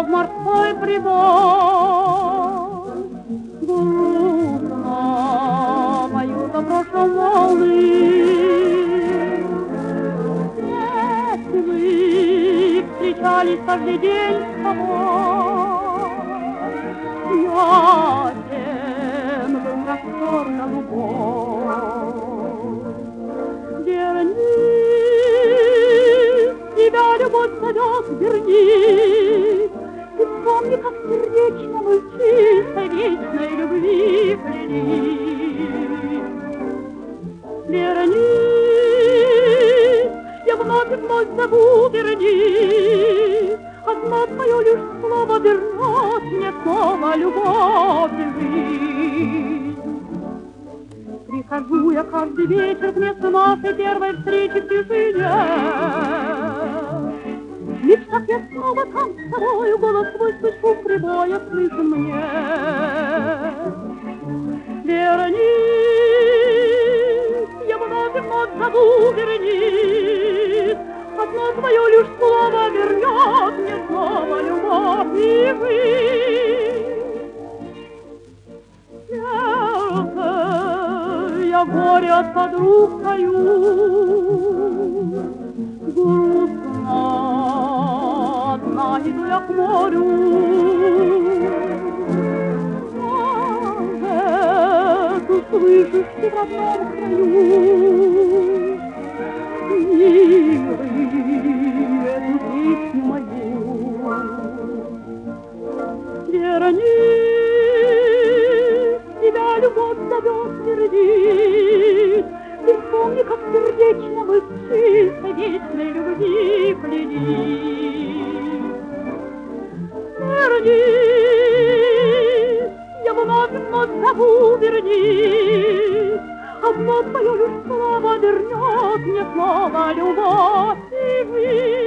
зов морской прибой. Грустно поют о прошлом волны. Если мы встречались каждый день с тобой, ясен был простор голубой. Вернись, тебя любовь зовет, вернись. Ты вспомни, как сердечно мы в чистой вечной любви клялись. Вернись, я вновь и вновь зову, вернись. Одно твое лишь слово вернет мне снова любовь и жизнь. Прихожу я каждый вечер к месту нашей первой встречи в тишине. В мечтах я снова там с тобою, голос твой слышу прибоя, слышен мне. Вернись, я вновь и вновь зову, вернись. Одно твое лишь слово вернет мне снова любовь и жизнь. Сердце, я горе от подруг твою, грустно одна иду я к морю. Может, услышишь ты в родном краю милый эту песню мою. Вернись, тебя любовь зовет, вернись. Ты вспомни, как сердечно мы в чистой вечной любви клялись. Вернись, я вновь и вновь зову, вернись. Одно твое лишь слово вернет мне снова любовь и жизнь.